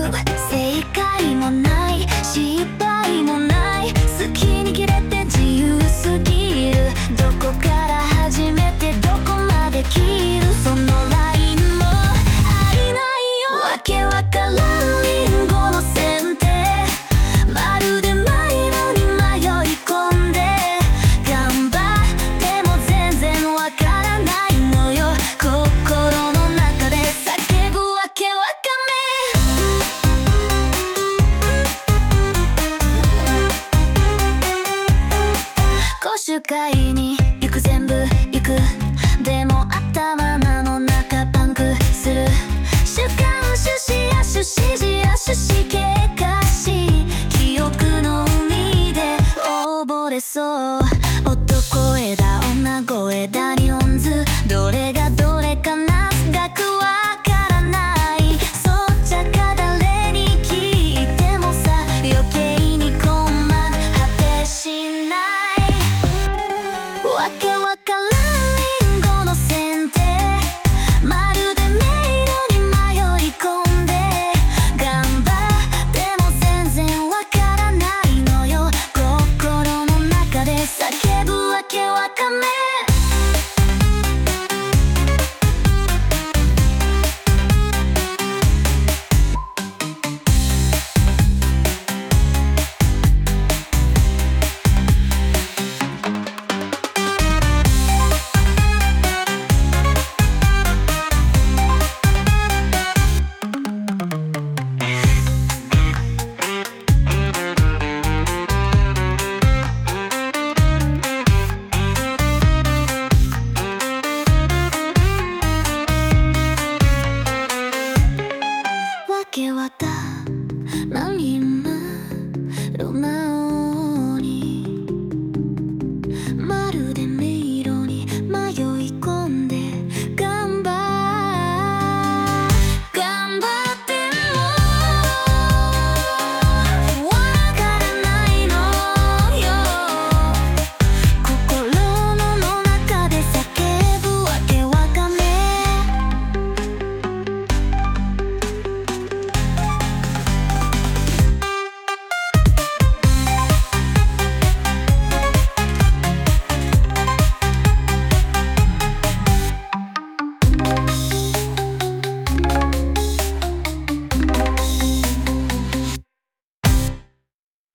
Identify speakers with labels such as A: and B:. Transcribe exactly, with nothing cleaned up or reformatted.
A: 正解もない失敗もない好きに切れて自由すぎるどこから始めてどこまで切るそのラインも曖昧よわけわからんリンゴの剪定まるで迷路に迷い込んで頑張っても全然わからないのよ心の中で叫ぶわけわかめ講習会に行く全部行くでも頭の中パンクする主観主視や主指示や主視経過し記憶の海で溺れそう男声だ女声だニオンズどれがどれかな額わからないそうちゃか誰に聞いてもさ余計に困る果てしないわけわからんリンゴの剪定まるで迷路に迷い込んで頑張っても全然わからないのよ心の中で叫ぶわけわかめわけわた何も